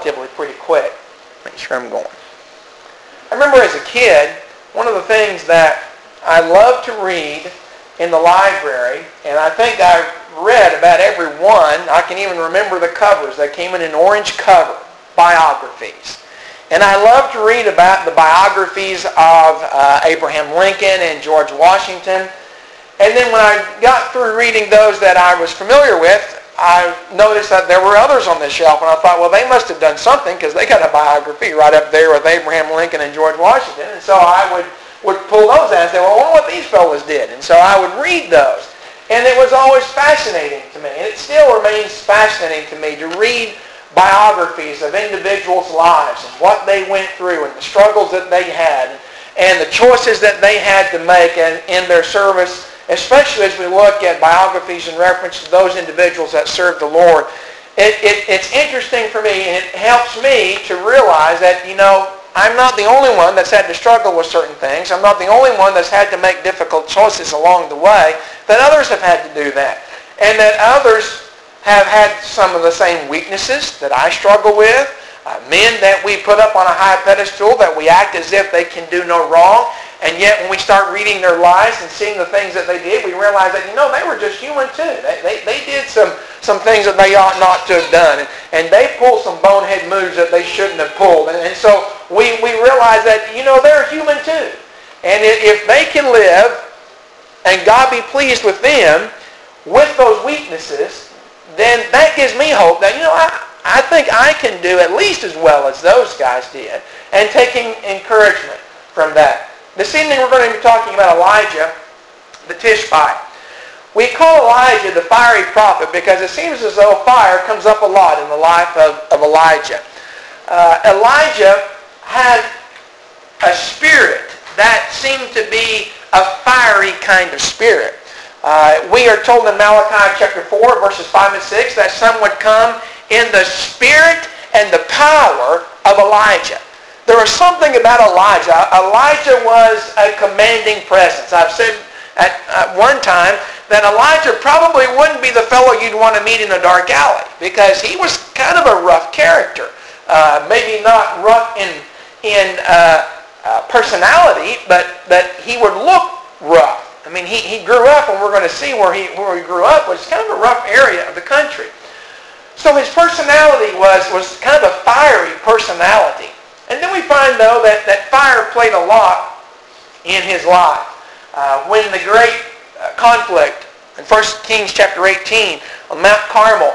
relatively pretty quick. Make sure I'm going. I remember as a kid, one of the things that I loved to read in the library, and I think I read about every one. I can even remember the covers. They came in an orange cover, biographies. And I loved to read about the biographies of Abraham Lincoln and George Washington. And then when I got through reading those that I was familiar with, I noticed that there were others on the shelf, and I thought, well, they must have done something because they got a biography right up there with Abraham Lincoln and George Washington. And so I would pull those out and say, well, I wonder what these fellows did. And so I would read those. And it was always fascinating to me, and it still remains fascinating to me to read biographies of individuals' lives and what they went through and the struggles that they had and the choices that they had to make in their service, especially as we look at biographies in reference to those individuals that served the Lord. It's interesting for me, and it helps me to realize that, I'm not the only one that's had to struggle with certain things. I'm not the only one that's had to make difficult choices along the way, that others have had to do that. And that others have had some of the same weaknesses that I struggle with. Men that we put up on a high pedestal, that we act as if they can do no wrong. And yet when we start reading their lives and seeing the things that they did, we realize that, they were just human too. They did some things that they ought not to have done. And they pulled some bonehead moves that they shouldn't have pulled. And so we realize that, they're human too. And if they can live and God be pleased with them with those weaknesses, then that gives me hope that, I think I can do at least as well as those guys did, and taking encouragement from that. This evening we're going to be talking about Elijah the Tishbite. We call Elijah the fiery prophet because it seems as though fire comes up a lot in the life of Elijah. Elijah had a spirit that seemed to be a fiery kind of spirit. We are told in Malachi chapter 4, verses 5 and 6, that some would come in the spirit and the power of Elijah. There was something about Elijah. Elijah was a commanding presence. I've said at one time that Elijah probably wouldn't be the fellow you'd want to meet in a dark alley because he was kind of a rough character. Maybe not rough in personality, but he would look rough. I mean, he grew up, and we're going to see where he grew up was kind of a rough area of the country. So his personality was kind of a fiery personality. And then we find, though, that fire played a lot in his life. When the great conflict in 1 Kings chapter 18 on Mount Carmel,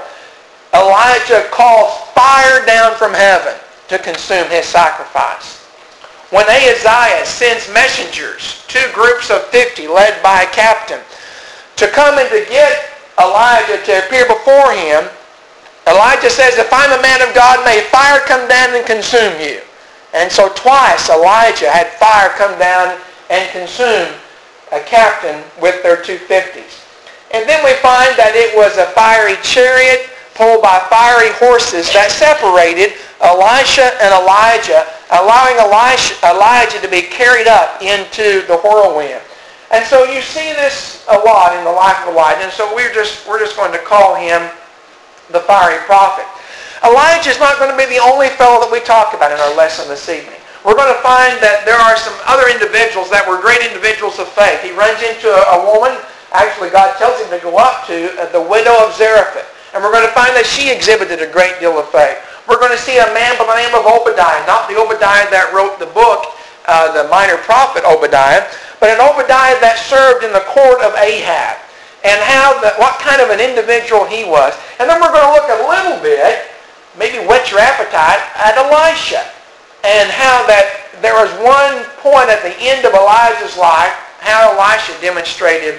Elijah calls fire down from heaven to consume his sacrifice. When Ahaziah sends messengers, 2 groups of 50 led by a captain, to come and to get Elijah to appear before him, Elijah says, if I'm a man of God, may fire come down and consume you. And so twice Elijah had fire come down and consume a captain with their 250s. And then we find that it was a fiery chariot pulled by fiery horses that separated Elisha and Elijah, allowing Elijah to be carried up into the whirlwind. And so you see this a lot in the life of Elijah. And so we're just going to call him the fiery prophet. Elijah is not going to be the only fellow that we talk about in our lesson this evening. We're going to find that there are some other individuals that were great individuals of faith. He runs into a woman, actually God tells him to go up to, the widow of Zarephath. And we're going to find that she exhibited a great deal of faith. We're going to see a man by the name of Obadiah, not the Obadiah that wrote the book, the minor prophet Obadiah, but an Obadiah that served in the court of Ahab, and what kind of an individual he was. And then we're going to look a little bit, maybe whet your appetite, at Elisha, and how that there was one point at the end of Elijah's life, how Elisha demonstrated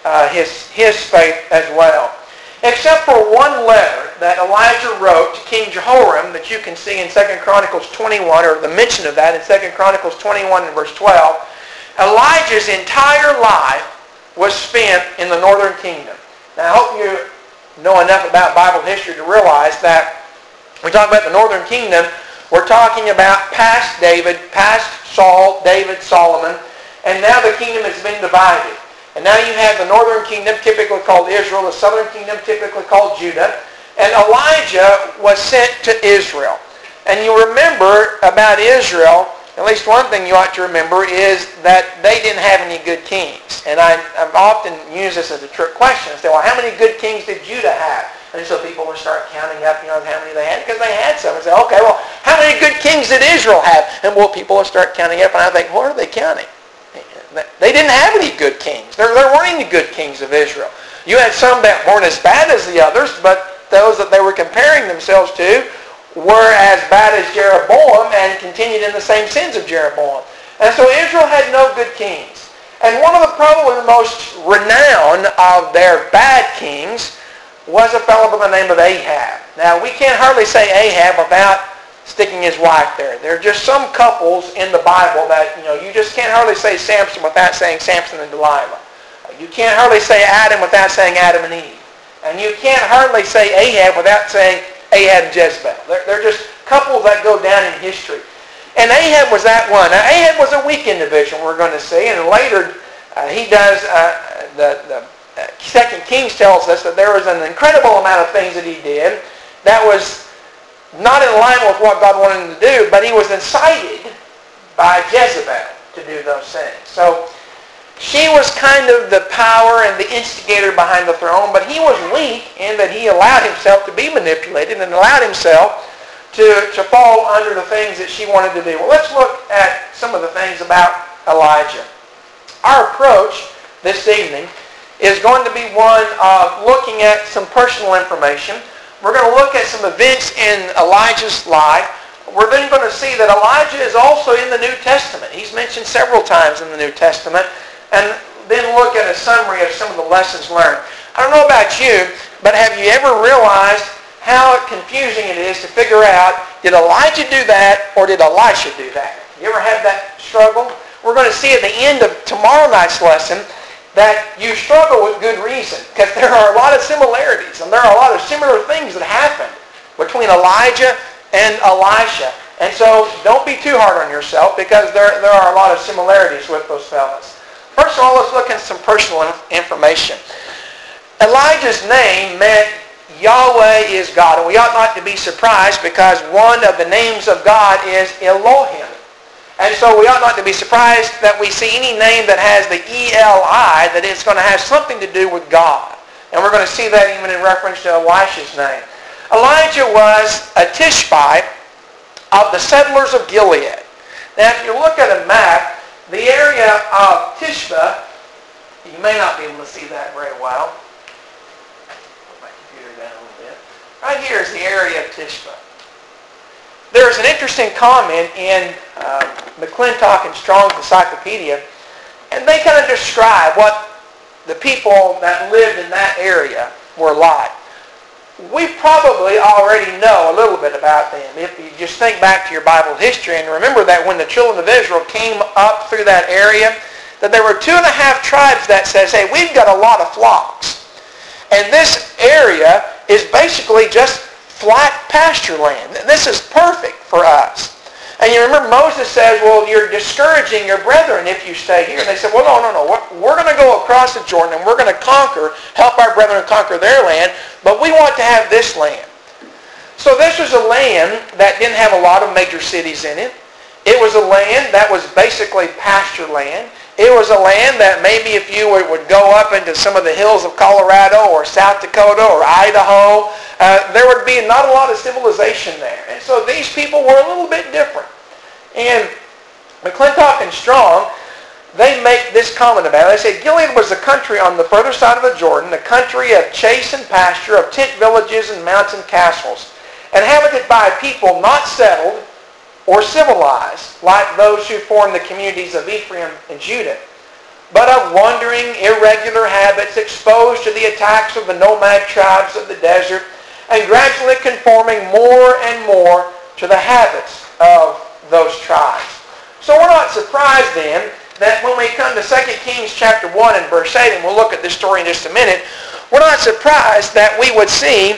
his faith as well. Except for one letter that Elijah wrote to King Jehoram that you can see in 2 Chronicles 21, or the mention of that in 2 Chronicles 21 and verse 12, Elijah's entire life was spent in the northern kingdom. Now I hope you know enough about Bible history to realize that when we talk about the northern kingdom, we're talking about past David, past Saul, David, Solomon, and now the kingdom has been divided. And now you have the northern kingdom, typically called Israel, the southern kingdom, typically called Judah. And Elijah was sent to Israel. And you remember about Israel, at least one thing you ought to remember is that they didn't have any good kings. And I've often used this as a trick question. I say, well, how many good kings did Judah have? And so people will start counting up, how many they had, because they had some. And say, okay, well, how many good kings did Israel have? And people will start counting up, and I think, what are they counting? They didn't have any good kings. There weren't any good kings of Israel. You had some that weren't as bad as the others, but those that they were comparing themselves to were as bad as Jeroboam and continued in the same sins of Jeroboam. And so Israel had no good kings. And one of the probably the most renowned of their bad kings was a fellow by the name of Ahab. Now, we can't hardly say Ahab without sticking his wife there. There are just some couples in the Bible that, you just can't hardly say Samson without saying Samson and Delilah. You can't hardly say Adam without saying Adam and Eve. And you can't hardly say Ahab without saying Ahab and Jezebel. They're just couples that go down in history. And Ahab was that one. Now, Ahab was a weak individual, we're going to see. And later, he does, the 2 Kings tells us that there was an incredible amount of things that he did that was not in line with what God wanted him to do, but he was incited by Jezebel to do those things. So she was kind of the power and the instigator behind the throne, but he was weak in that he allowed himself to be manipulated and allowed himself to fall under the things that she wanted to do. Well, let's look at some of the things about Elijah. Our approach this evening is going to be one of looking at some personal information. We're going to look at some events in Elijah's life. We're then going to see that Elijah is also in the New Testament. He's mentioned several times in the New Testament. And then look at a summary of some of the lessons learned. I don't know about you, but have you ever realized how confusing it is to figure out, did Elijah do that or did Elisha do that? You ever have that struggle? We're going to see at the end of tomorrow night's lesson that you struggle with good reason, because there are a lot of similarities and there are a lot of similar things that happened between Elijah and Elisha. And so don't be too hard on yourself, because there are a lot of similarities with those fellas. First of all, let's look at some personal information. Elijah's name meant Yahweh is God, and we ought not to be surprised because one of the names of God is Elohim. And so we ought not to be surprised that we see any name that has the E-L-I, that it's going to have something to do with God. And we're going to see that even in reference to Elisha's name. Elijah was a Tishbite of the settlers of Gilead. Now, if you look at a map, the area of Tishba, you may not be able to see that very well. Put my computer down a little bit. Right here is the area of Tishba. There's an interesting comment in McClintock and Strong's Encyclopedia, and they kind of describe what the people that lived in that area were like. We probably already know a little bit about them. If you just think back to your Bible history and remember that when the children of Israel came up through that area, that there were 2.5 tribes that says, hey, we've got a lot of flocks. And this area is basically just flat pasture land. This is perfect for us. And you remember Moses says, well, you're discouraging your brethren if you stay here. And they said, well, no. We're going to go across the Jordan and we're going to help our brethren conquer their land, but we want to have this land. So this was a land that didn't have a lot of major cities in it. It was a land that was basically pasture land. It was a land that maybe if you would go up into some of the hills of Colorado or South Dakota or Idaho, there would be not a lot of civilization there. And so these people were a little bit different. And McClintock and Strong, they make this comment about it. They say, Gilead was the country on the further side of the Jordan, the country of chase and pasture, of tent villages and mountain castles, inhabited by people not settled or civilized, like those who formed the communities of Ephraim and Judah, but of wandering, irregular habits, exposed to the attacks of the nomad tribes of the desert, and gradually conforming more and more to the habits of those tribes. So we're not surprised then that when we come to 2 Kings chapter 1 and verse 8, and we'll look at this story in just a minute, we're not surprised that we would see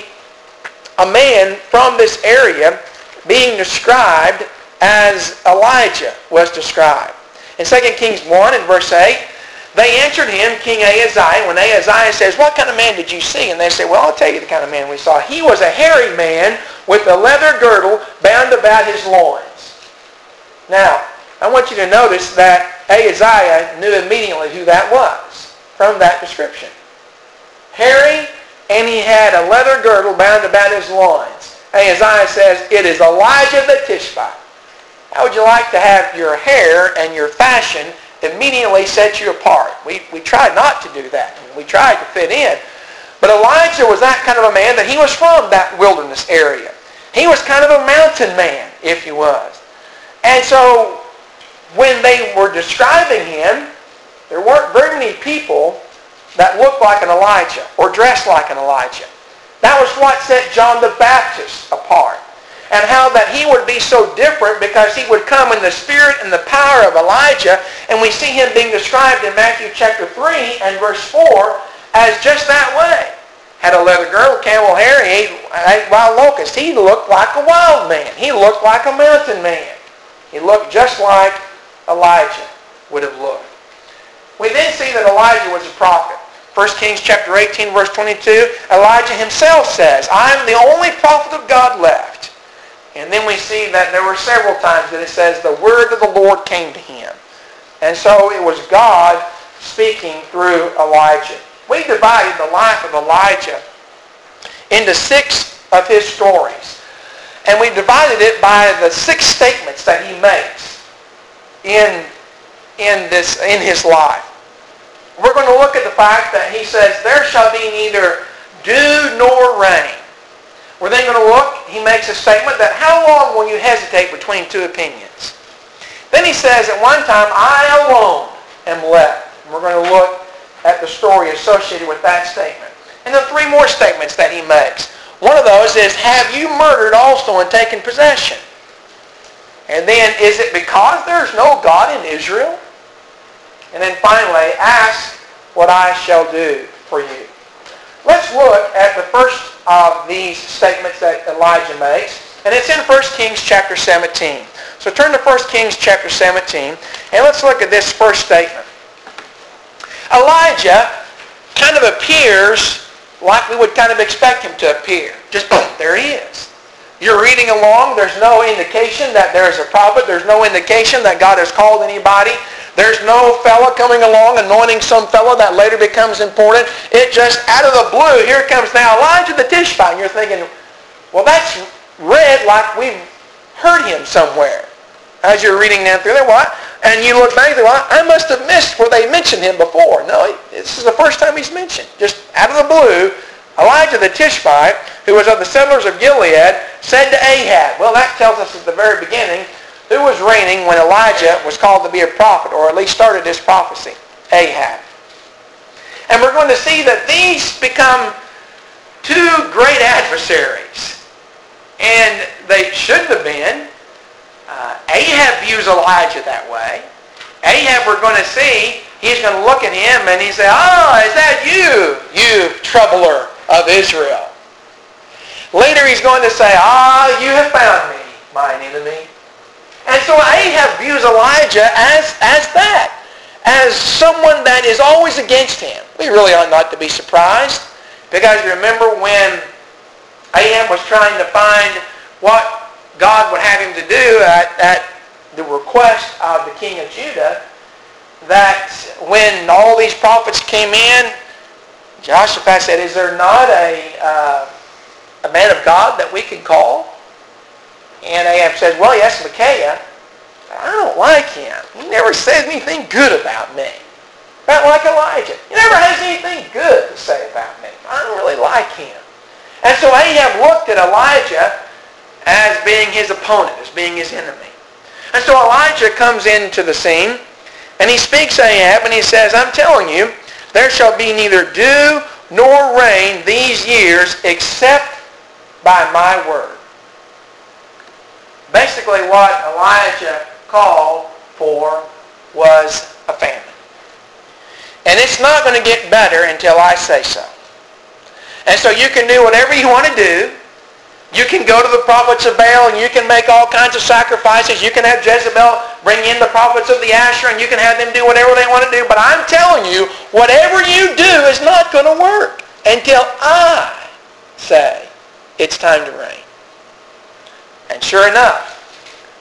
a man from this area being described as Elijah was described. In 2 Kings 1 and verse 8, they answered him, King Ahaziah. When Ahaziah says, what kind of man did you see? And they say, well, I'll tell you the kind of man we saw. He was a hairy man with a leather girdle bound about about his loins. Now, I want you to notice that Ahaziah knew immediately who that was from that description. Hairy, and he had a leather girdle bound about his loins. Ahaziah says, it is Elijah the Tishbite. How would you like to have your hair and your fashion immediately set you apart? We tried not to do that. We tried to fit in. But Elijah was that kind of a man that he was from that wilderness area. He was kind of a mountain man, if he was. And so when they were describing him, there weren't very many people that looked like an Elijah or dressed like an Elijah. That was what set John the Baptist apart. And how that he would be so different because he would come in the spirit and the power of Elijah. And we see him being described in Matthew chapter 3 and verse 4 as just that way. Had a leather girdle, camel hair, he ate wild locusts. He looked like a wild man. He looked like a mountain man. He looked just like Elijah would have looked. We then see that Elijah was a prophet. 1 Kings chapter 18 verse 22, Elijah himself says, I am the only prophet of God left. And then we see that there were several times that it says the word of the Lord came to him. And so it was God speaking through Elijah. We divided the life of Elijah into 6 of his stories. And we divided it by the 6 statements that he makes in his life. We're going to look at the fact that he says, there shall be neither dew nor rain. We're then going to look, he makes a statement that how long will you hesitate between 2 opinions? Then he says at one time, I alone am left. And we're going to look at the story associated with that statement. And then 3 more statements that he makes. One of those is, have you murdered also and taken possession? And then, is it because there's no God in Israel? And then finally, ask what I shall do for you. Let's look at the first of these statements that Elijah makes. And it's in 1 Kings chapter 17. So turn to 1 Kings chapter 17. And let's look at this first statement. Elijah kind of appears like we would kind of expect him to appear. Just boom, there he is. You're reading along. There's no indication that there's a prophet. There's no indication that God has called anybody. There's no fella coming along anointing some fella that later becomes important. It just, out of the blue, here comes now Elijah the Tishbite. And you're thinking, well, that's read like we've heard him somewhere. As you're reading down through there, what? And you look back and think, well, I must have missed where they mentioned him before. No, this is the first time he's mentioned. Just out of the blue, Elijah the Tishbite, who was of the settlers of Gilead, said to Ahab. Well, that tells us at the very beginning who was reigning when Elijah was called to be a prophet, or at least started his prophecy? Ahab. And we're going to see that these become 2 great adversaries. And they shouldn't have been. Ahab views Elijah that way. Ahab, we're going to see, he's going to look at him and he say, is that you, you troubler of Israel? Later he's going to say, you have found me, mine enemy. And so Ahab views Elijah as that, as someone that is always against him. We really ought not to be surprised, because remember when Ahab was trying to find what God would have him to do at the request of the king of Judah, that when all these prophets came in, Jehoshaphat said, is there not a man of God that we could call? And Ahab says, well, yes, Micaiah. I don't like him. He never says anything good about me. Not like Elijah. He never has anything good to say about me. I don't really like him. And so Ahab looked at Elijah as being his opponent, as being his enemy. And so Elijah comes into the scene, and he speaks to Ahab, and he says, I'm telling you, there shall be neither dew nor rain these years except by my word. Basically what Elijah called for was a famine. And it's not going to get better until I say so. And so you can do whatever you want to do. You can go to the prophets of Baal and you can make all kinds of sacrifices. You can have Jezebel bring in the prophets of the Asher and you can have them do whatever they want to do. But I'm telling you, whatever you do is not going to work until I say it's time to rain. And sure enough,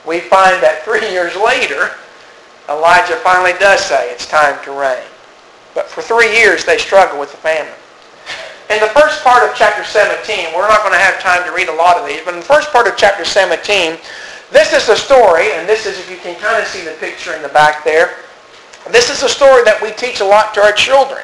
we find that 3 years later, Elijah finally does say it's time to rain. But for 3 years, they struggle with the famine. In the first part of chapter 17, we're not going to have time to read a lot of these, but in the first part of chapter 17, this is the story, and this is, if you can kind of see the picture in the back there, this is a story that we teach a lot to our children.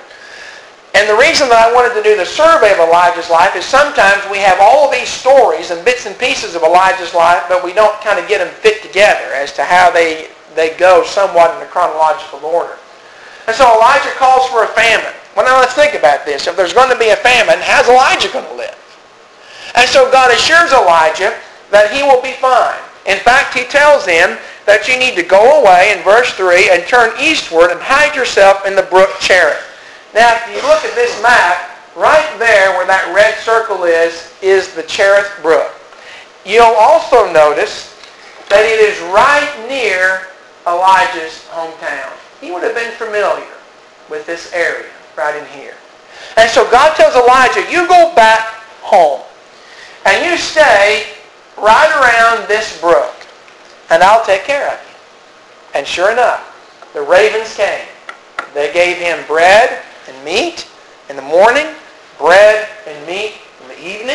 And the reason that I wanted to do the survey of Elijah's life is sometimes we have all of these stories and bits and pieces of Elijah's life, but we don't kind of get them fit together as to how they go somewhat in a chronological order. And so Elijah calls for a famine. Well, now let's think about this. If there's going to be a famine, how's Elijah going to live? And so God assures Elijah that he will be fine. In fact, he tells him that you need to go away in verse 3 and turn eastward and hide yourself in the brook Cherith. Now, if you look at this map, right there where that red circle is the Cherith Brook. You'll also notice that it is right near Elijah's hometown. He would have been familiar with this area right in here. And so God tells Elijah, you go back home and you stay right around this brook and I'll take care of you. And sure enough, the ravens came. They gave him bread and meat in the morning, bread and meat in the evening,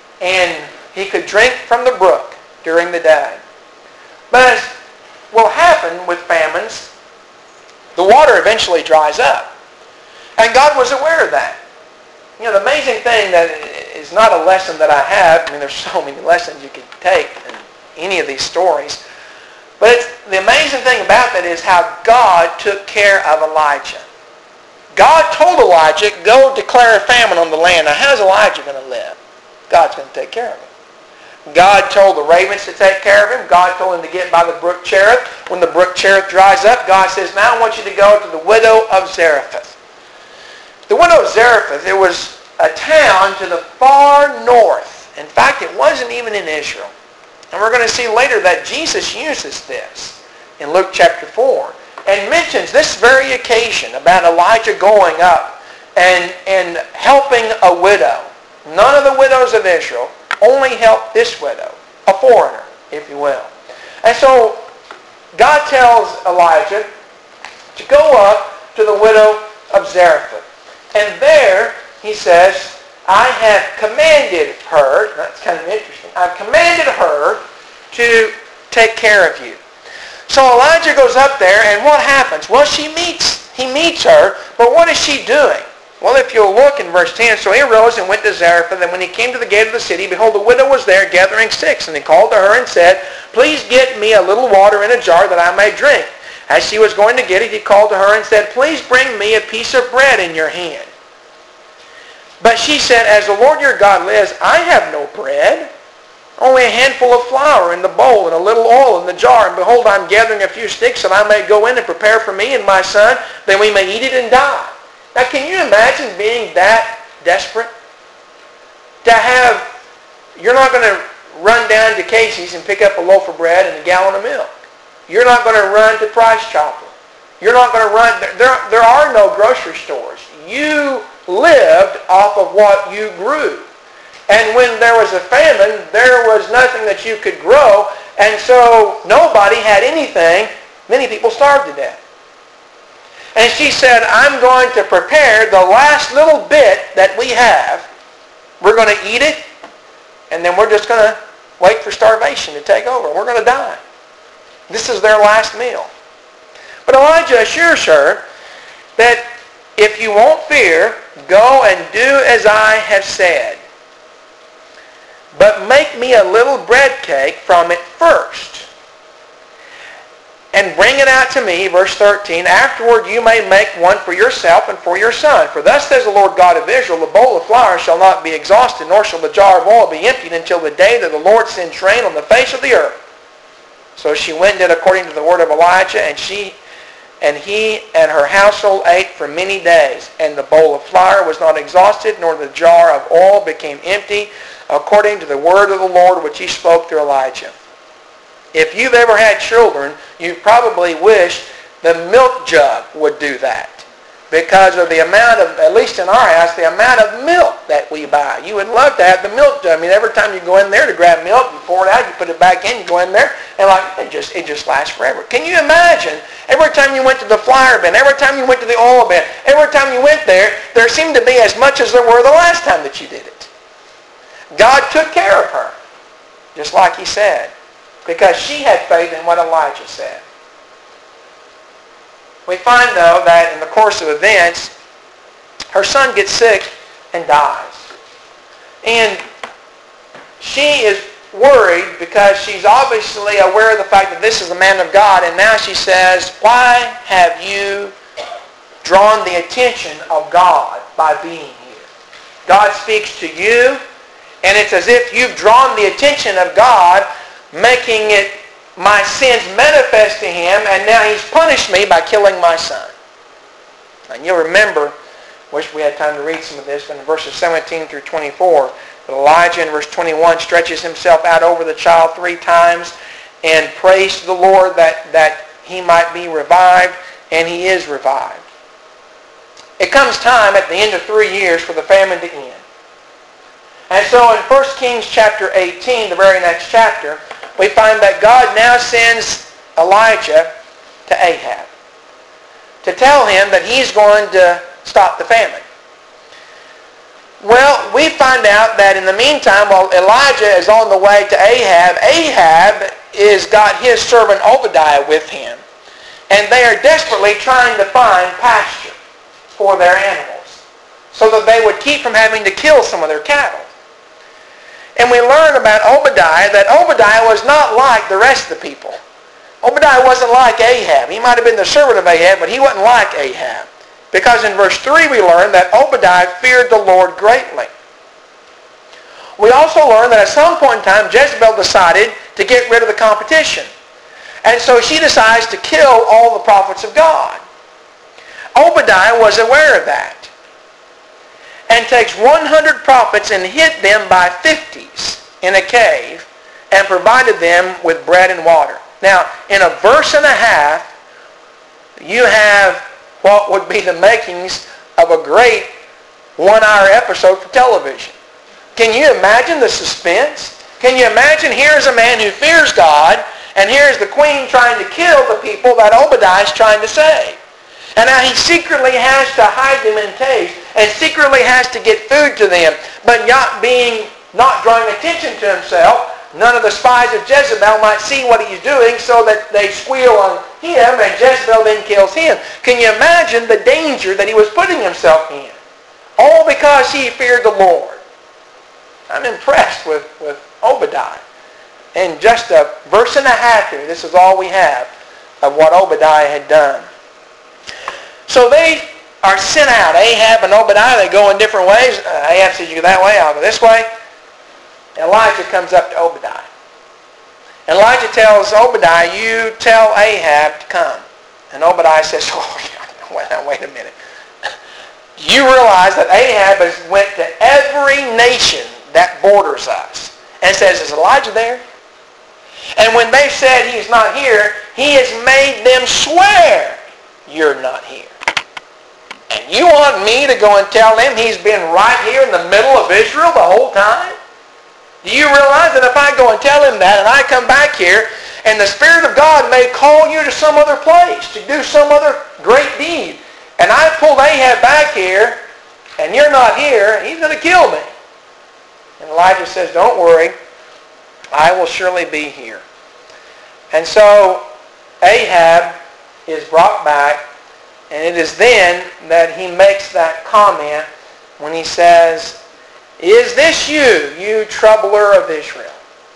and he could drink from the brook during the day. But as will happen with famines, the water eventually dries up. And God was aware of that. You know, the amazing thing that is not a lesson that I have, I mean, there's so many lessons you could take in any of these stories, but the amazing thing about that is how God took care of Elijah. God told Elijah, go declare a famine on the land. Now, how's Elijah going to live? God's going to take care of him. God told the ravens to take care of him. God told him to get by the brook Cherith. When the brook Cherith dries up, God says, now I want you to go to the widow of Zarephath. The widow of Zarephath, it was a town to the far north. In fact, it wasn't even in Israel. And we're going to see later that Jesus uses this in Luke chapter 4. And mentions this very occasion about Elijah going up and helping a widow. None of the widows of Israel, only helped this widow, a foreigner, if you will. And so God tells Elijah to go up to the widow of Zarephath. And there, he says, I have commanded her, that's kind of interesting, I've commanded her to take care of you. So Elijah goes up there, and what happens? Well, he meets her, but what is she doing? Well, if you'll look in verse 10, so he arose and went to Zarephath, and when he came to the gate of the city, behold, the widow was there gathering sticks. And he called to her and said, please get me a little water in a jar that I may drink. As she was going to get it, he called to her and said, please bring me a piece of bread in your hand. But she said, as the Lord your God lives, I have no bread, only a handful of flour in the bowl and a little oil in the jar. And behold, I'm gathering a few sticks that I may go in and prepare for me and my son, that we may eat it and die. Now, can you imagine being that desperate? To have, you're not going to run down to Casey's and pick up a loaf of bread and a gallon of milk. You're not going to run to Price Chopper. You're not going to run, there are no grocery stores. You lived off of what you grew. And when there was a famine, there was nothing that you could grow, and so nobody had anything. Many people starved to death. And she said, I'm going to prepare the last little bit that we have. We're going to eat it, and then we're just going to wait for starvation to take over. We're going to die. This is their last meal. But Elijah assures her that if you won't fear, go and do as I have said. But make me a little bread cake from it first, and bring it out to me, verse 13. Afterward you may make one for yourself and for your son. For thus says the Lord God of Israel, the bowl of flour shall not be exhausted, nor shall the jar of oil be emptied until the day that the Lord sends rain on the face of the earth. So she went and did according to the word of Elijah, and he and her household ate for many days. And the bowl of flour was not exhausted, nor the jar of oil became empty, according to the word of the Lord which he spoke through Elijah. If you've ever had children, you probably wish the milk jug would do that. because of the amount of, at least in our house, the amount of milk that we buy. You would love to have the milk. I mean, every time you go in there to grab milk, you pour it out, you put it back in, you go in there, and like it just lasts forever. Can you imagine? Every time you went to the flour bin, every time you went to the oil bin, every time you went there seemed to be as much as there were the last time that you did it. God took care of her, just like he said, because she had faith in what Elijah said. We find, though, that in the course of events, her son gets sick and dies. And she is worried because she's obviously aware of the fact that this is the man of God, and now she says, why have you drawn the attention of God by being here? God speaks to you, and it's as if you've drawn the attention of God, making it my sins manifest to him, and now he's punished me by killing my son. And you'll remember, wish we had time to read some of this, but in verses 17 through 24, Elijah in verse 21 stretches himself out over the child 3 times and prays to the Lord that he might be revived, and he is revived. It comes time at the end of 3 years for the famine to end. And so in 1 Kings chapter 18, the very next chapter, we find that God now sends Elijah to Ahab to tell him that he's going to stop the famine. Well, we find out that in the meantime, while Elijah is on the way to Ahab, Ahab has got his servant Obadiah with him. And they are desperately trying to find pasture for their animals so that they would keep from having to kill some of their cattle. And we learn about Obadiah that Obadiah was not like the rest of the people. Obadiah wasn't like Ahab. He might have been the servant of Ahab, but he wasn't like Ahab. Because in verse 3 we learn that Obadiah feared the Lord greatly. We also learn that at some point in time Jezebel decided to get rid of the competition. And so she decides to kill all the prophets of God. Obadiah was aware of that, and takes 100 prophets and hid them by 50s in a cave and provided them with bread and water. Now, in a verse and a half, you have what would be the makings of a great 1-hour episode for television. Can you imagine the suspense? Can you imagine here's a man who fears God, and here's the queen trying to kill the people that Obadiah is trying to save? And now he secretly has to hide them in caves and secretly has to get food to them. But not drawing attention to himself, none of the spies of Jezebel might see what he's doing so that they squeal on him and Jezebel then kills him. Can you imagine the danger that he was putting himself in? All because he feared the Lord. I'm impressed with Obadiah. In just a verse and a half here, this is all we have of what Obadiah had done. So they are sent out. Ahab and Obadiah, they go in different ways. Ahab says, you go that way, I'll go this way. Elijah comes up to Obadiah. Elijah tells Obadiah, you tell Ahab to come. And Obadiah says, wait a minute. You realize that Ahab has went to every nation that borders us and says, is Elijah there? And when they said he's not here, he has made them swear you're not here. And you want me to go and tell them he's been right here in the middle of Israel the whole time? Do you realize that if I go and tell him that and I come back here and the Spirit of God may call you to some other place to do some other great deed, and I pulled Ahab back here and you're not here, he's going to kill me. And Elijah says, don't worry, I will surely be here. And so Ahab is brought back. And it is then that he makes that comment when he says, is this you troubler of Israel?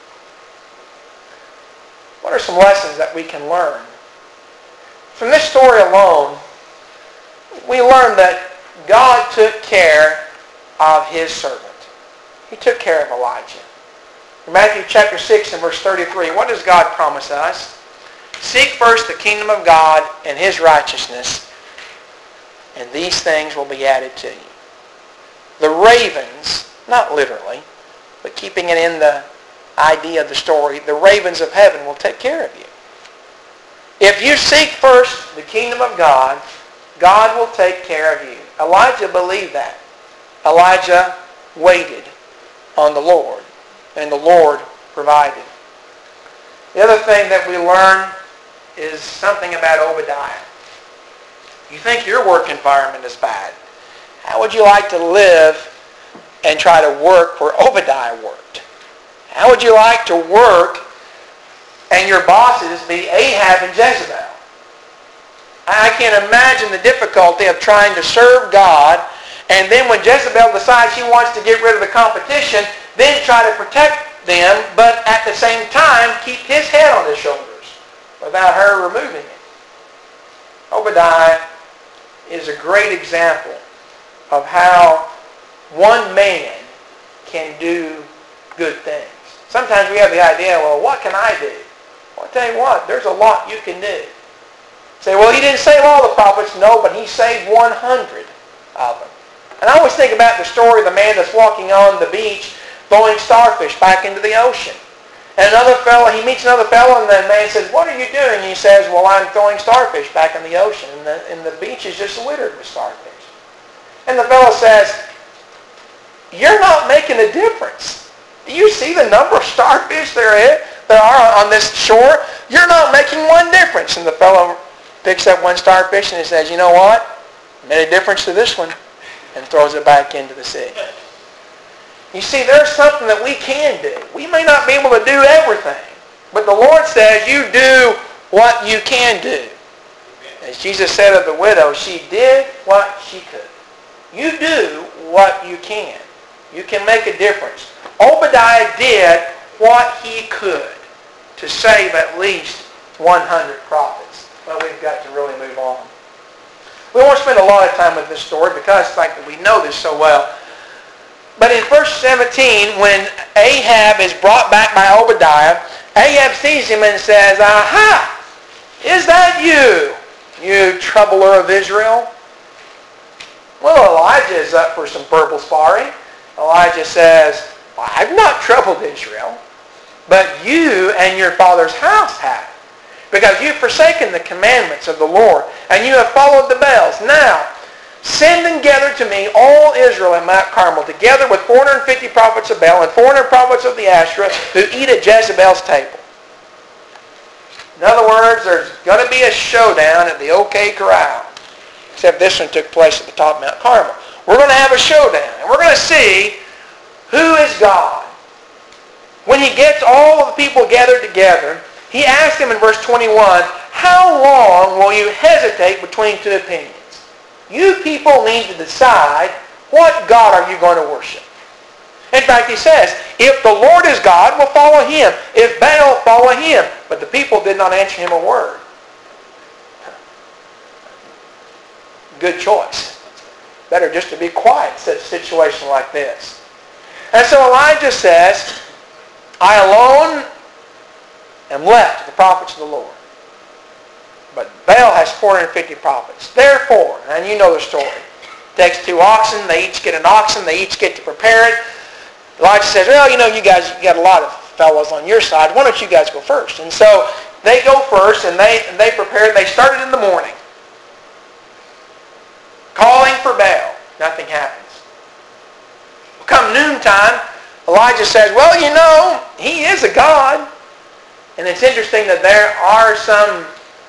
What are some lessons that we can learn? From this story alone, we learn that God took care of his servant. He took care of Elijah. In Matthew chapter 6 and verse 33, what does God promise us? Seek first the kingdom of God and his righteousness, and these things will be added to you. The ravens, not literally, but keeping it in the idea of the story, the ravens of heaven will take care of you. If you seek first the kingdom of God, God will take care of you. Elijah believed that. Elijah waited on the Lord, and the Lord provided. The other thing that we learn is something about Obadiah. You think your work environment is bad. How would you like to live and try to work where Obadiah worked? How would you like to work and your bosses be Ahab and Jezebel? I can't imagine the difficulty of trying to serve God, and then when Jezebel decides she wants to get rid of the competition, then try to protect them, but at the same time keep his head on his shoulders without her removing it. Obadiah is a great example of how one man can do good things. Sometimes we have the idea, well, what can I do? Well, I'll tell you what, there's a lot you can do. Say, well, he didn't save all the prophets. No, but he saved 100 of them. And I always think about the story of the man that's walking on the beach throwing starfish back into the ocean. And another fellow, he meets another fellow, and the man says, what are you doing? And he says, well, I'm throwing starfish back in the ocean. And the beach is just littered with starfish. And the fellow says, you're not making a difference. Do you see the number of starfish there are on this shore? You're not making one difference. And the fellow picks up one starfish and he says, you know what? Made a difference to this one. And throws it back into the sea. You see, there's something that we can do. We may not be able to do everything. But the Lord says you do what you can do. As Jesus said of the widow, she did what she could. You do what you can. You can make a difference. Obadiah did what he could to save at least 100 prophets. Well, we've got to really move on. We won't spend a lot of time with this story because it's like we know this so well. But in verse 17, when Ahab is brought back by Obadiah, Ahab sees him and says, aha, is that you, you troubler of Israel? Well, Elijah is up for some verbal sparring. Elijah says, well, I've not troubled Israel, but you and your father's house have. Because you've forsaken the commandments of the Lord, and you have followed the Baals. Now, send and gather to me all Israel at Mount Carmel, together with 450 prophets of Baal and 400 prophets of the Asherah, who eat at Jezebel's table. In other words, there's going to be a showdown at the OK Corral. Except this one took place at the top of Mount Carmel. We're going to have a showdown, and we're going to see who is God. When he gets all of the people gathered together, he asked him in verse 21, how long will you hesitate between two opinions? You people need to decide, what God are you going to worship? In fact, he says, if the Lord is God, we'll follow him. If Baal, follow him. But the people did not answer him a word. Good choice. Better just to be quiet in such a situation like this. And so Elijah says, I alone am left, the prophets of the Lord. But Baal has 450 prophets. Therefore, and you know the story, takes 2 oxen, they each get an oxen, they each get to prepare it. Elijah says, well, you know, you guys got a lot of fellows on your side. Why don't you guys go first? And so they go first, and they prepare. They started in the morning, calling for Baal. Nothing happens. Well, come noontime, Elijah says, well, you know, he is a god. And it's interesting that there are some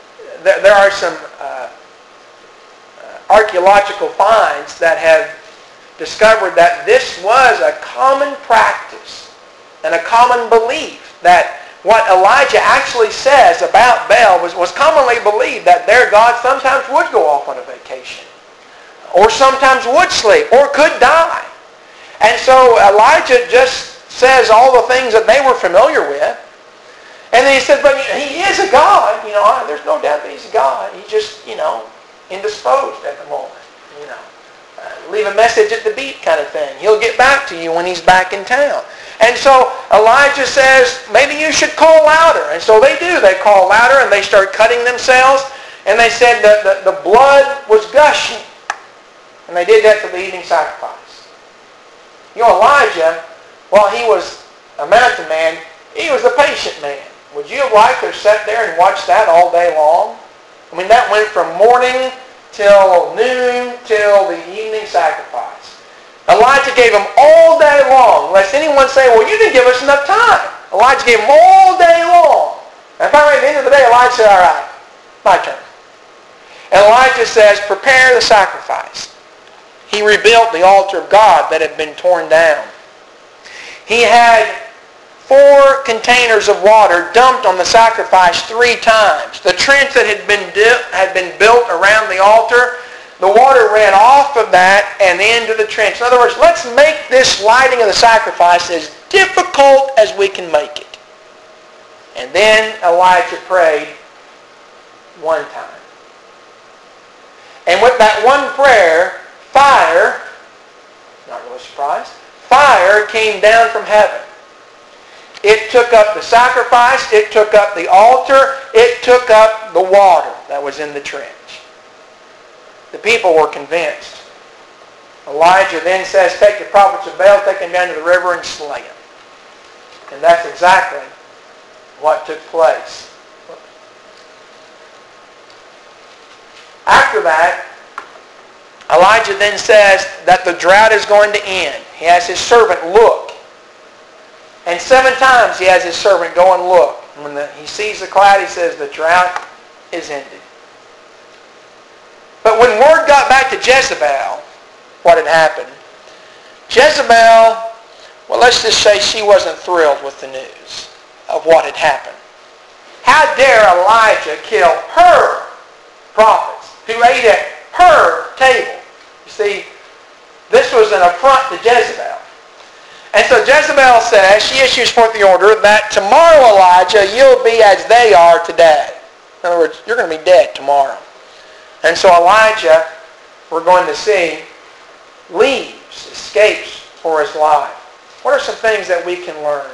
archaeological finds that have discovered that this was a common practice and a common belief, that what Elijah actually says about Baal was commonly believed, that their god sometimes would go off on a vacation, or sometimes would sleep, or could die. And so Elijah just says all the things that they were familiar with. And then he said, but he is a god. You know, there's no doubt that he's a god. He's just, you know, indisposed at the moment. You know, leave a message at the beat kind of thing. He'll get back to you when he's back in town. And so Elijah says, maybe you should call louder. And so they do. They call louder, and they start cutting themselves. And they said that the blood was gushing. And they did that for the evening sacrifice. You know, Elijah, while he was a mountain man, he was a patient man. Would you have liked to have sat there and watched that all day long? I mean, that went from morning till noon, till the evening sacrifice. Elijah gave them all day long, lest anyone say, well, you didn't give us enough time. Elijah gave them all day long. And finally, at the end of the day, Elijah said, all right, my turn. And Elijah says, prepare the sacrifice. He rebuilt the altar of God that had been torn down. He had 4 containers of water dumped on the sacrifice 3 times. The trench that had been built around the altar, the water ran off of that and into the trench. In other words, let's make this lighting of the sacrifice as difficult as we can make it. And then Elijah prayed 1 time. And with that one prayer, fire, not really surprised, fire came down from heaven. It took up the sacrifice, it took up the altar, it took up the water that was in the trench. The people were convinced. Elijah then says, take the prophets of Baal, take them down to the river and slay them. And that's exactly what took place. After that, Elijah then says that the drought is going to end. He has his servant look. And 7 times he has his servant go and look. When he sees the cloud, he says the drought is ended. But when word got back to Jezebel, what had happened, Jezebel, well, let's just say she wasn't thrilled with the news of what had happened. How dare Elijah kill her prophets who ate at her table? You see, this was an affront to Jezebel. And so Jezebel says, she issues forth the order that tomorrow, Elijah, you'll be as they are today. In other words, you're going to be dead tomorrow. And so Elijah, we're going to see, leaves, escapes for his life. What are some things that we can learn?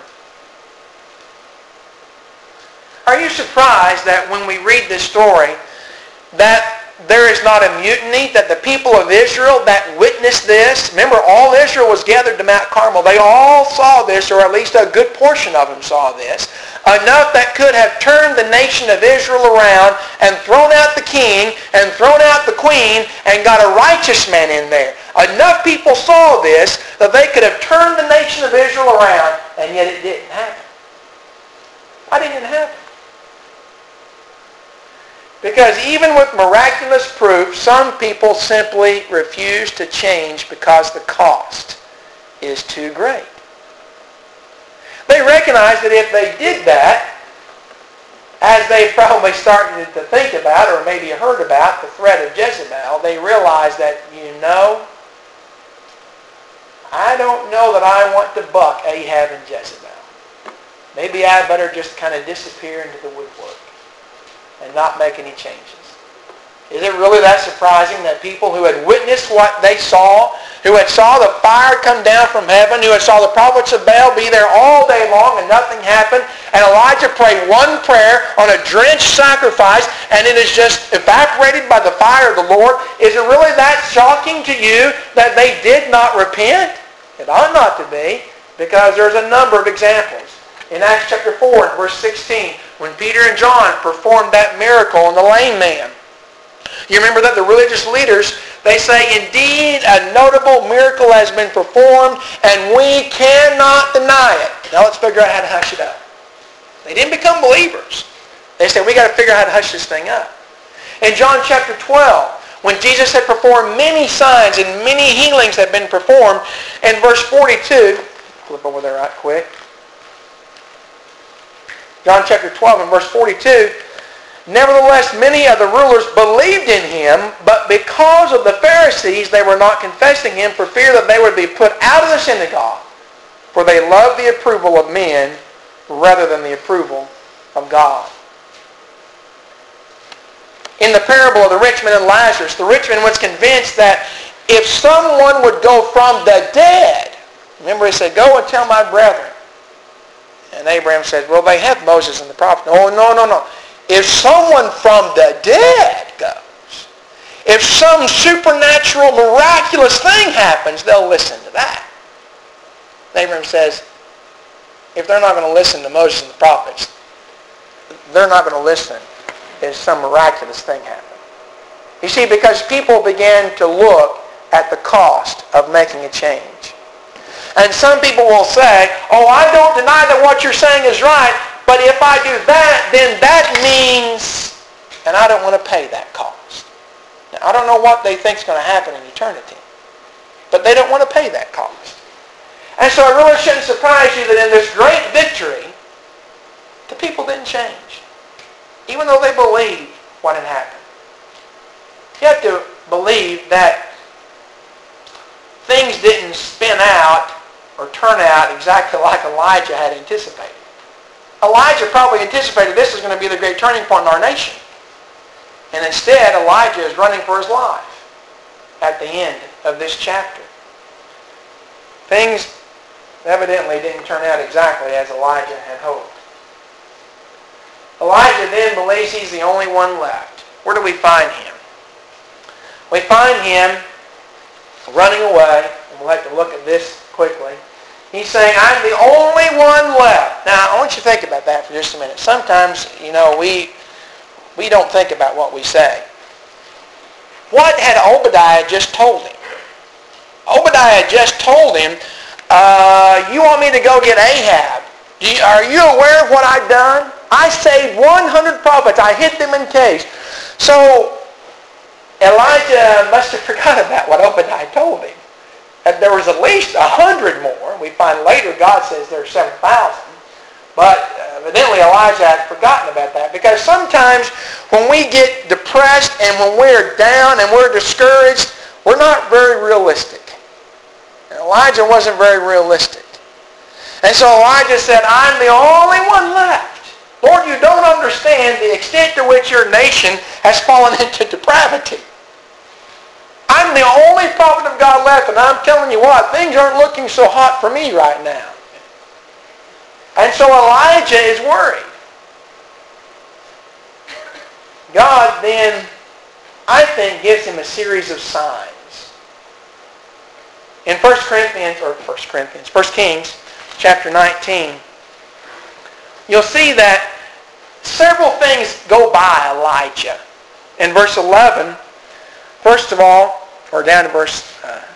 Are you surprised that when we read this story, that there is not a mutiny, that the people of Israel that witnessed this, remember all Israel was gathered to Mount Carmel, they all saw this, or at least a good portion of them saw this, enough that could have turned the nation of Israel around and thrown out the king and thrown out the queen and got a righteous man in there. Enough people saw this that they could have turned the nation of Israel around, and yet it didn't happen. Why didn't it happen? Because even with miraculous proof, some people simply refuse to change because the cost is too great. They recognize that if they did that, as they probably started to think about or maybe heard about the threat of Jezebel, they realized that, I don't know that I want to buck Ahab and Jezebel. Maybe I better just kind of disappear into the woodwork and not make any changes. Is it really that surprising that people who had witnessed what they saw, who had saw the fire come down from heaven, who had saw the prophets of Baal be there all day long and nothing happened, and Elijah prayed one prayer on a drenched sacrifice and it is just evaporated by the fire of the Lord? Is it really that shocking to you that they did not repent? It ought not to be, because there's a number of examples. In Acts chapter 4 and verse 16, when Peter and John performed that miracle on the lame man, you remember that the religious leaders, they say, indeed, a notable miracle has been performed, and we cannot deny it. Now let's figure out how to hush it up. They didn't become believers. They said, we got to figure out how to hush this thing up. In John chapter 12, when Jesus had performed many signs and many healings had been performed, in verse 42, flip over there right quick. John chapter 12 and verse 42, nevertheless, many of the rulers believed in him, but because of the Pharisees, they were not confessing him for fear that they would be put out of the synagogue, for they loved the approval of men rather than the approval of God. In the parable of the rich man and Lazarus, the rich man was convinced that if someone would go from the dead, remember he said, go and tell my brethren. And Abraham said, well, they have Moses and the prophet. Oh, no. If someone from the dead goes, if some supernatural, miraculous thing happens, they'll listen to that. Abraham says, if they're not going to listen to Moses and the prophets, they're not going to listen if some miraculous thing happens. You see, because people began to look at the cost of making a change. And some people will say, oh, I don't deny that what you're saying is right, but if I do that, then that means, and I don't want to pay that cost. Now, I don't know what they think is going to happen in eternity, but they don't want to pay that cost. And so it really shouldn't surprise you that in this great victory, the people didn't change, even though they believed what had happened. You have to believe that things didn't spin out or turn out exactly like Elijah had anticipated. Elijah probably anticipated this is going to be the great turning point in our nation. And instead, Elijah is running for his life at the end of this chapter. Things evidently didn't turn out exactly as Elijah had hoped. Elijah then believes he's the only one left. Where do we find him? We find him running away, and we'll have to look at this quickly. He's saying, I'm the only one left. Now, I want you to think about that for just a minute. Sometimes, we don't think about what we say. What had Obadiah just told him? Obadiah had just told him, you want me to go get Ahab? Are you aware of what I've done? I saved 100 prophets. I hid them in caves. So Elijah must have forgot about what Obadiah told him. And there was at least 100 more. We find later God says there are 7,000. But evidently Elijah had forgotten about that. Because sometimes when we get depressed and when we're down and we're discouraged, we're not very realistic. And Elijah wasn't very realistic. And so Elijah said, I'm the only one left. Lord, you don't understand the extent to which your nation has fallen into depravity. I'm the only prophet of God left, and I'm telling you what, things aren't looking so hot for me right now. And so Elijah is worried. God then, I think, gives him a series of signs. In 1 Kings chapter 19, you'll see that several things go by Elijah. In verse 11, first of all, or down to verse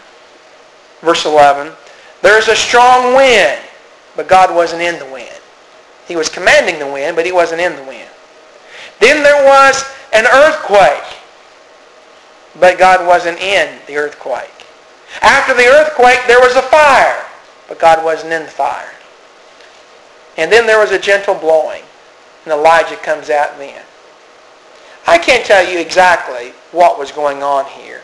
11, there's a strong wind, but God wasn't in the wind. He was commanding the wind, but he wasn't in the wind. Then there was an earthquake, but God wasn't in the earthquake. After the earthquake, there was a fire, but God wasn't in the fire. And then there was a gentle blowing, and Elijah comes out then. I can't tell you exactly what was going on here,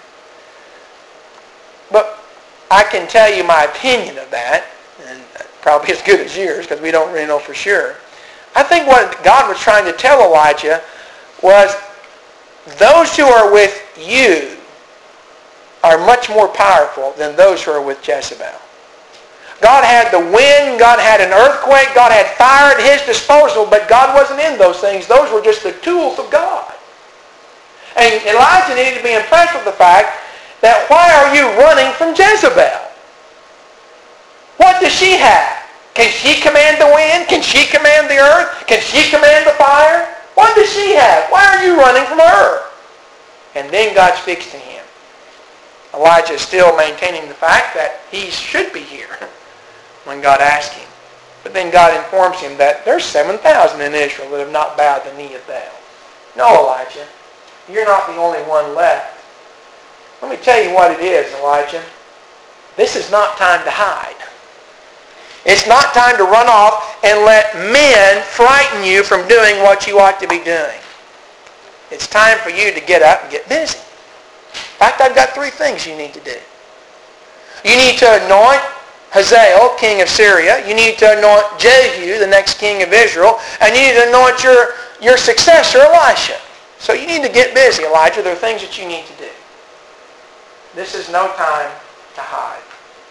but I can tell you my opinion of that, and probably as good as yours, because we don't really know for sure. I think what God was trying to tell Elijah was, those who are with you are much more powerful than those who are with Jezebel. God had the wind, God had an earthquake, God had fire at his disposal, but God wasn't in those things. Those were just the tools of God. And Elijah needed to be impressed with the fact that, why are you running from Jezebel? What does she have? Can she command the wind? Can she command the earth? Can she command the fire? What does she have? Why are you running from her? And then God speaks to him. Elijah is still maintaining the fact that he should be here when God asked him. But then God informs him that there's 7,000 in Israel that have not bowed the knee of Baal. No, Elijah, you're not the only one left. Let me tell you what it is, Elijah. This is not time to hide. It's not time to run off and let men frighten you from doing what you ought to be doing. It's time for you to get up and get busy. In fact, I've got 3 things you need to do. You need to anoint Hazael, king of Syria. You need to anoint Jehu, the next king of Israel. And you need to anoint your successor, Elisha. So you need to get busy, Elijah. There are things that you need to do. This is no time to hide.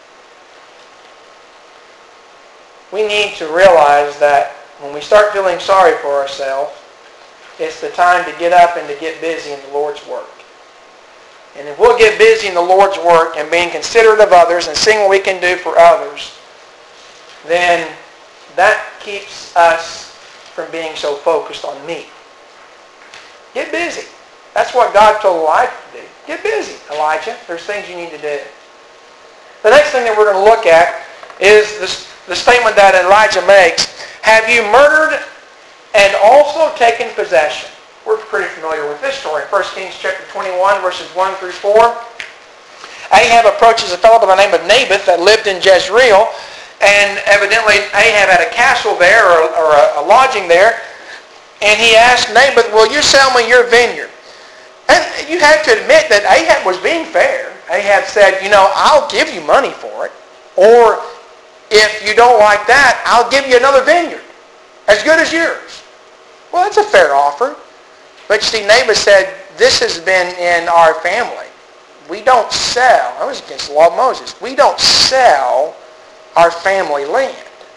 We need to realize that when we start feeling sorry for ourselves, it's the time to get up and to get busy in the Lord's work. And if we'll get busy in the Lord's work and being considerate of others and seeing what we can do for others, then that keeps us from being so focused on me. Get busy. That's what God told Elijah to do. Get busy, Elijah. There's things you need to do. The next thing that we're going to look at is the statement that Elijah makes. Have you murdered and also taken possession? We're pretty familiar with this story. 1 Kings chapter 21, verses 1 through 4. Ahab approaches a fellow by the name of Naboth that lived in Jezreel. And evidently Ahab had a castle there or a lodging there. And he asked Naboth, will you sell me your vineyard? And you have to admit that Ahab was being fair. Ahab said, I'll give you money for it. Or if you don't like that, I'll give you another vineyard as good as yours. Well, that's a fair offer. But you see, Naboth said, this has been in our family. We don't sell. That was against the law of Moses. We don't sell our family land.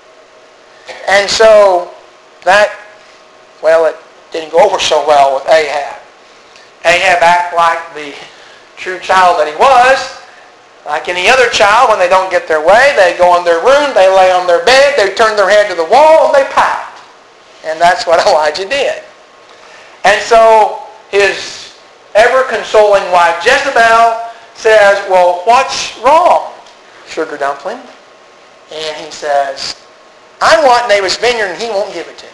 And so that, it didn't go over so well with Ahab. Ahab acted like the true child that he was. Like any other child, when they don't get their way, they go in their room, they lay on their bed, they turn their head to the wall, and they pout. And that's what Elijah did. And so his ever-consoling wife Jezebel says, well, what's wrong, sugar dumpling? And he says, I want Naboth's vineyard and he won't give it to me.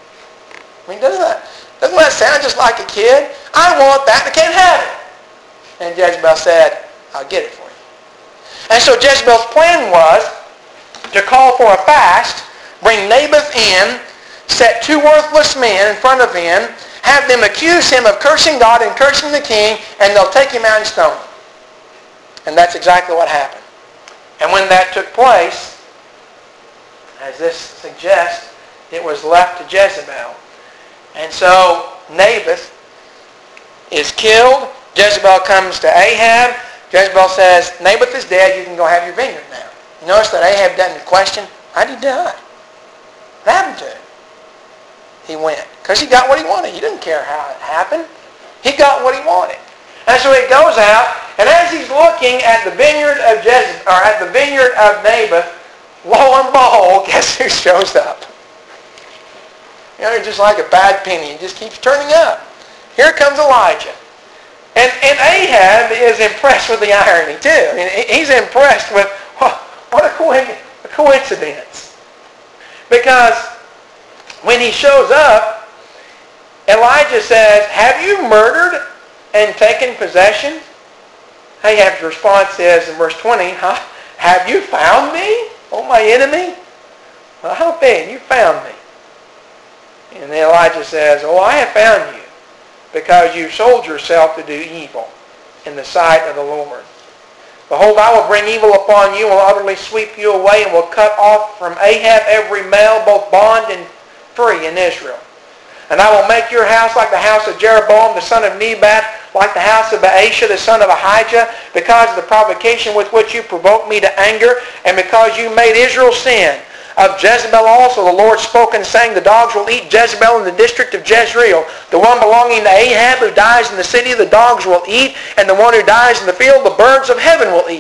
I mean, doesn't that sound just like a kid? I want that and I can't have it. And Jezebel said, I'll get it for you. And so Jezebel's plan was to call for a fast, bring Naboth in, set two worthless men in front of him, have them accuse him of cursing God and cursing the king, and they'll take him out and stone him. And that's exactly what happened. And when that took place, as this suggests, it was left to Jezebel. And so Naboth is killed. Jezebel comes to Ahab. Jezebel says, Naboth is dead. You can go have your vineyard now. You notice that Ahab doesn't question, how did he die? What happened to him? He went. Because he got what he wanted. He didn't care how it happened. He got what he wanted. And so he goes out, and as he's looking at the vineyard of Naboth, lo and behold, guess who shows up? It's just like a bad penny. It just keeps turning up. Here comes Elijah. And Ahab is impressed with the irony, too. I mean, he's impressed with, what a coincidence. Because when he shows up, Elijah says, have you murdered and taken possession? Ahab's response is in verse 20, have you found me, O my enemy? Well, how bad? You found me. And then Elijah says, I have found you because you sold yourself to do evil in the sight of the Lord. Behold, I will bring evil upon you and will utterly sweep you away and will cut off from Ahab every male, both bond and free in Israel. And I will make your house like the house of Jeroboam, the son of Nebat, like the house of Baasha, the son of Ahijah, because of the provocation with which you provoked me to anger, and because you made Israel sin. Of Jezebel also the Lord spoke and saying, the dogs will eat Jezebel in the district of Jezreel. The one belonging to Ahab who dies in the city, the dogs will eat, and the one who dies in the field, the birds of heaven will eat.